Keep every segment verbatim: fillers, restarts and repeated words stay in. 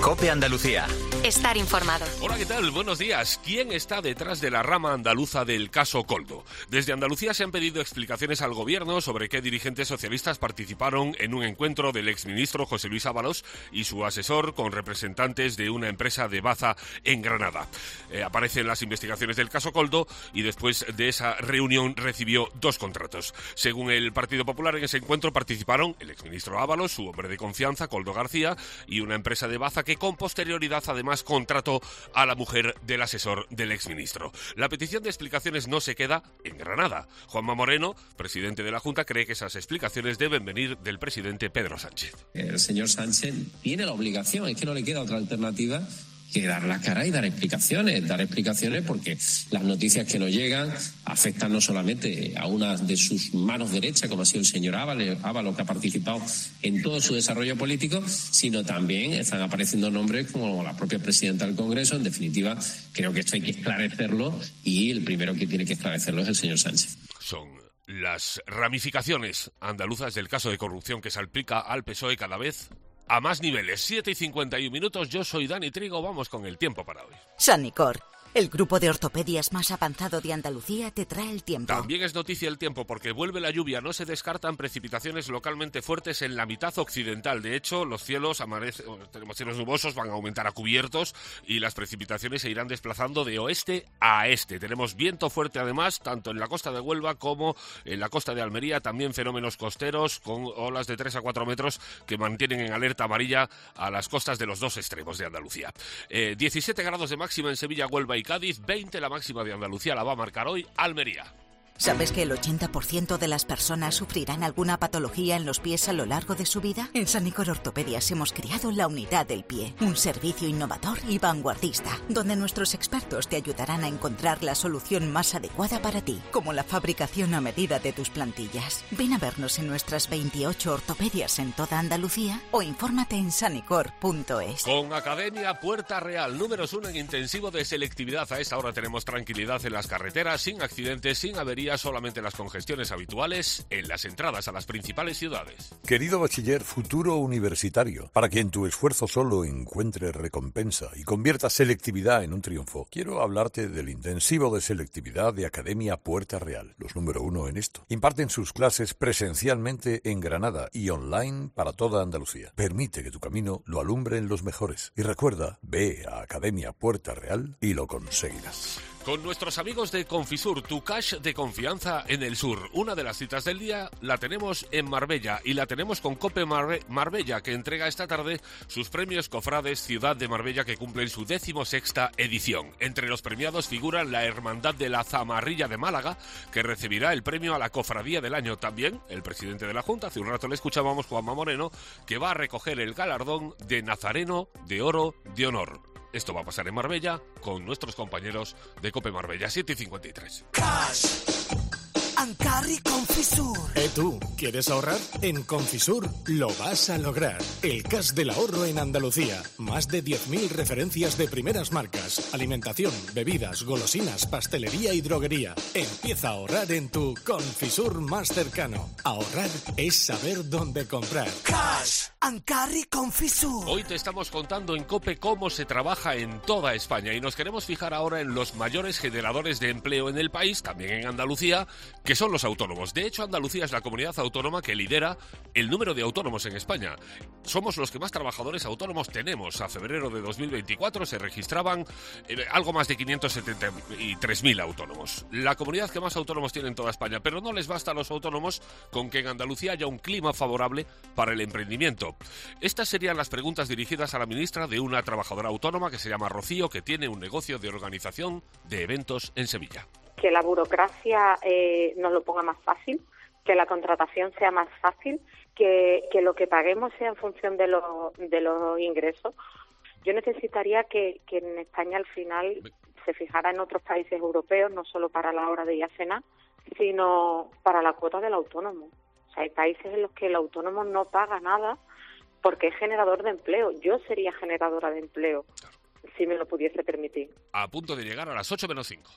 COPE Andalucía. Estar informado. Hola, ¿qué tal? Buenos días. ¿Quién está detrás de la rama andaluza del caso Koldo? Desde Andalucía se han pedido explicaciones al gobierno sobre qué dirigentes socialistas participaron en un encuentro del exministro José Luis Ábalos y su asesor con representantes de una empresa de Baza en Granada. Eh, aparecen las investigaciones del caso Koldo y después de esa reunión recibió dos contratos. Según el Partido Popular, en ese encuentro participaron el exministro Ábalos, su hombre de confianza, Koldo García, y una empresa de Baza que con posterioridad además contrató a la mujer del asesor del exministro. La petición de explicaciones no se queda en Granada. Juanma Moreno, presidente de la Junta, cree que esas explicaciones deben venir del presidente Pedro Sánchez. El señor Sánchez tiene la obligación, es que no le queda otra alternativa que dar la cara y dar explicaciones, dar explicaciones porque las noticias que nos llegan afectan no solamente a una de sus manos derechas, como ha sido el señor Ábalos, Ábalos, que ha participado en todo su desarrollo político, sino también están apareciendo nombres como la propia presidenta del Congreso. En definitiva, creo que esto hay que esclarecerlo y el primero que tiene que esclarecerlo es el señor Sánchez. Son las ramificaciones andaluzas del caso de corrupción que salpica al P S O E cada vez a más niveles. Siete y cincuenta y un minutos, yo soy Dani Trigo, vamos con el tiempo para hoy. Sanicor, el grupo de ortopedias más avanzado de Andalucía, te trae el tiempo. También es noticia el tiempo porque vuelve la lluvia, no se descartan precipitaciones localmente fuertes en la mitad occidental. De hecho, los cielos amanecen, tenemos cielos nubosos, van a aumentar a cubiertos y las precipitaciones se irán desplazando de oeste a este. Tenemos viento fuerte además, tanto en la costa de Huelva como en la costa de Almería, también fenómenos costeros con olas de tres a cuatro metros que mantienen en alerta amarilla a las costas de los dos extremos de Andalucía. Eh, diecisiete grados de máxima en Sevilla, Huelva y Cádiz, veinte la máxima de Andalucía, la va a marcar hoy Almería. ¿Sabes que el ochenta por ciento de las personas sufrirán alguna patología en los pies a lo largo de su vida? En Sanicor Ortopedias hemos creado la Unidad del Pie, un servicio innovador y vanguardista, donde nuestros expertos te ayudarán a encontrar la solución más adecuada para ti, como la fabricación a medida de tus plantillas. Ven a vernos en nuestras veintiocho ortopedias en toda Andalucía o infórmate en sanicor punto es. Con Academia Puerta Real, números uno en intensivo de selectividad. A esta hora tenemos tranquilidad en las carreteras, sin accidentes, sin averías, solamente las congestiones habituales en las entradas a las principales ciudades. Querido bachiller futuro universitario, para quien tu esfuerzo solo encuentre recompensa y convierta selectividad en un triunfo, quiero hablarte del intensivo de selectividad de Academia Puerta Real, los número uno en esto. Imparten sus clases presencialmente en Granada y online para toda Andalucía. Permite que tu camino lo alumbren los mejores. Y recuerda, ve a Academia Puerta Real y lo conseguirás. Con nuestros amigos de Confisur, tu cash de confianza en el sur. Una de las citas del día la tenemos en Marbella y la tenemos con Cope Marbe- Marbella, que entrega esta tarde sus premios Cofrades Ciudad de Marbella, que cumplen su decimosexta edición. Entre los premiados figuran la Hermandad de la Zamarrilla de Málaga, que recibirá el premio a la Cofradía del Año. También el presidente de la Junta, hace un rato le escuchábamos, Juanma Moreno, que va a recoger el galardón de Nazareno de Oro de Honor. Esto va a pasar en Marbella con nuestros compañeros de Cope Marbella. Siete y cincuenta y tres. Cash and Carry Confisur. ¿Eh tú? ¿Quieres ahorrar? En Confisur lo vas a lograr. El cash del ahorro en Andalucía. Más de diez mil referencias de primeras marcas. Alimentación, bebidas, golosinas, pastelería y droguería. Empieza a ahorrar en tu Confisur más cercano. Ahorrar es saber dónde comprar. Cash and Carry Confisur. Hoy te estamos contando en COPE cómo se trabaja en toda España y nos queremos fijar ahora en los mayores generadores de empleo en el país, también en Andalucía, que son los autónomos. De hecho, Andalucía es la comunidad autónoma que lidera el número de autónomos en España. Somos los que más trabajadores autónomos tenemos. A febrero de dos mil veinticuatro se registraban eh, algo más de quinientos setenta y tres mil autónomos. La comunidad que más autónomos tiene en toda España, pero no les basta a los autónomos con que en Andalucía haya un clima favorable para el emprendimiento. Estas serían las preguntas dirigidas a la ministra de una trabajadora autónoma que se llama Rocío, que tiene un negocio de organización de eventos en Sevilla. Que la burocracia eh, nos lo ponga más fácil, que la contratación sea más fácil, que, que lo que paguemos sea en función de, lo, de los ingresos. Yo necesitaría que, que en España al final se fijara en otros países europeos, no solo para la hora de ir a cenar, sino para la cuota del autónomo. O sea, hay países en los que el autónomo no paga nada porque es generador de empleo. Yo sería generadora de empleo, si me lo pudiese permitir. A punto de llegar a las ocho menos cinco.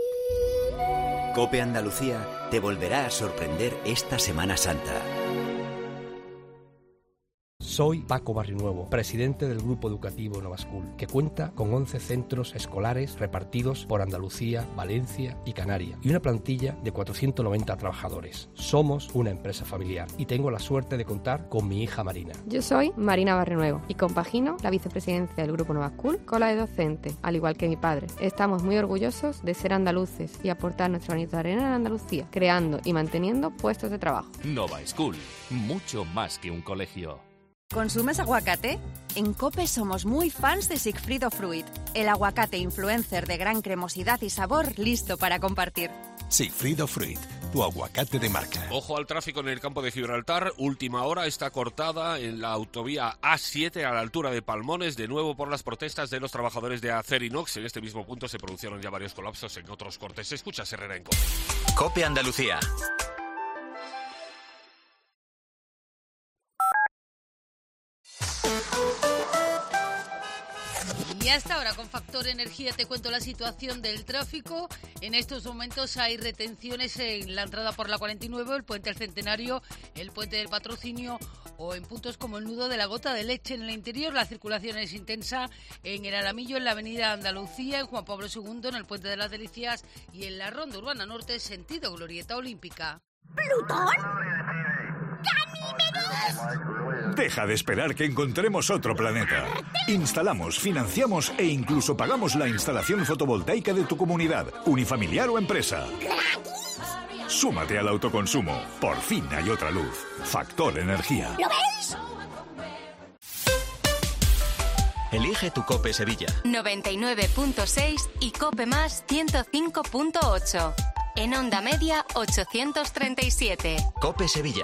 COPE Andalucía te volverá a sorprender esta Semana Santa. Soy Paco Barrinuevo, presidente del Grupo Educativo Nova School, que cuenta con once centros escolares repartidos por Andalucía, Valencia y Canarias, y una plantilla de cuatrocientos noventa trabajadores. Somos una empresa familiar y tengo la suerte de contar con mi hija Marina. Yo soy Marina Barrinuevo y compagino la vicepresidencia del Grupo Nova School con la de docente, al igual que mi padre. Estamos muy orgullosos de ser andaluces y aportar nuestro granito de arena en Andalucía, creando y manteniendo puestos de trabajo. Nova School, mucho más que un colegio. ¿Consumes aguacate? En COPE somos muy fans de Sigfrido Fruit, el aguacate influencer de gran cremosidad y sabor listo para compartir. Sigfrido Fruit, tu aguacate de marca. Ojo al tráfico en el campo de Gibraltar. Última hora, está cortada en la autovía A siete a la altura de Palmones, de nuevo por las protestas de los trabajadores de Acerinox. En este mismo punto se produjeron ya varios colapsos en otros cortes. Escucha Herrera en COPE. COPE Andalucía. Y hasta ahora, con Factor Energía, te cuento la situación del tráfico. En estos momentos hay retenciones en la entrada por la cuarenta y nueve, el Puente del Centenario, el Puente del Patrocinio o en puntos como el nudo de la Gota de Leche. En el interior la circulación es intensa en el Alamillo, en la avenida Andalucía, en Juan Pablo segundo, en el Puente de las Delicias y en la Ronda Urbana Norte, sentido Glorieta Olímpica. ¿Plutón? ¡Ganímedes! Deja de esperar que encontremos otro planeta. Instalamos, financiamos e incluso pagamos la instalación fotovoltaica de tu comunidad, unifamiliar o empresa. Súmate al autoconsumo. Por fin hay otra luz. Factor Energía. ¿Lo ves? Elige tu COPE Sevilla. noventa y nueve punto seis y COPE más ciento cinco punto ocho. En onda media ochocientos treinta y siete. COPE Sevilla.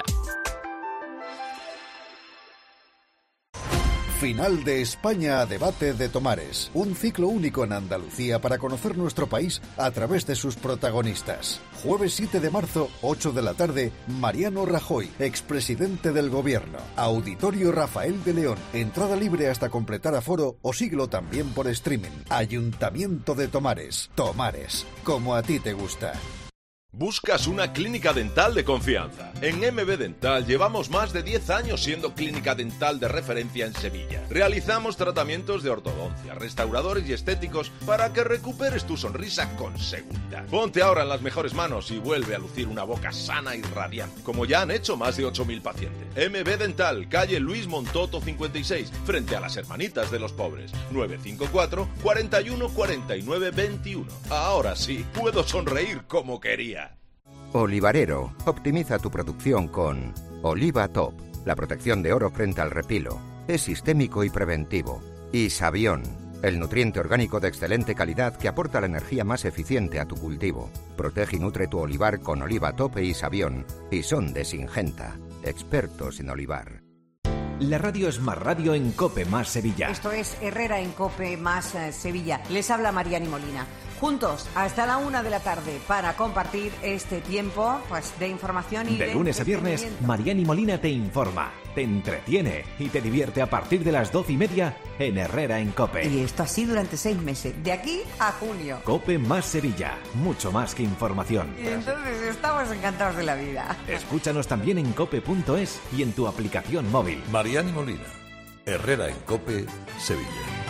Final de España a debate de Tomares. Un ciclo único en Andalucía para conocer nuestro país a través de sus protagonistas. Jueves siete de marzo, ocho de la tarde, Mariano Rajoy, expresidente del Gobierno. Auditorio Rafael de León. Entrada libre hasta completar aforo o síguelo también por streaming. Ayuntamiento de Tomares. Tomares, como a ti te gusta. ¿Buscas una clínica dental de confianza? En M B Dental llevamos más de diez años siendo clínica dental de referencia en Sevilla. Realizamos tratamientos de ortodoncia, restauradores y estéticos para que recuperes tu sonrisa con seguridad. Ponte ahora en las mejores manos y vuelve a lucir una boca sana y radiante, como ya han hecho más de ocho mil pacientes. M B Dental, calle Luis Montoto cincuenta y seis, frente a las Hermanitas de los Pobres. nueve cinco cuatro, cuatro uno, cuatro nueve, veintiuno. Ahora sí, puedo sonreír como quería. Olivarero, optimiza tu producción con Oliva Top, la protección de oro frente al repilo. Es sistémico y preventivo. Y Sabión, el nutriente orgánico de excelente calidad que aporta la energía más eficiente a tu cultivo. Protege y nutre tu olivar con Oliva Top y Sabión. Y son de Singenta, expertos en olivar. La radio es más radio en COPE más Sevilla. Esto es Herrera en COPE más eh, Sevilla. Les habla Mariani Molina. Juntos hasta la una de la tarde para compartir este tiempo pues, de información y de... De lunes a viernes, Mariani Molina te informa, te entretiene y te divierte a partir de las doce y media en Herrera en COPE. Y esto así durante seis meses, de aquí a junio. COPE más Sevilla, mucho más que información. Y entonces estamos encantados de la vida. Escúchanos también en cope punto es y en tu aplicación móvil. Mariani Molina, Herrera en COPE, Sevilla.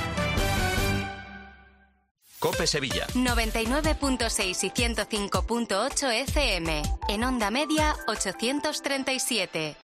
COPE Sevilla. noventa y nueve punto seis y ciento cinco punto ocho F M. En onda media ochocientos treinta y siete.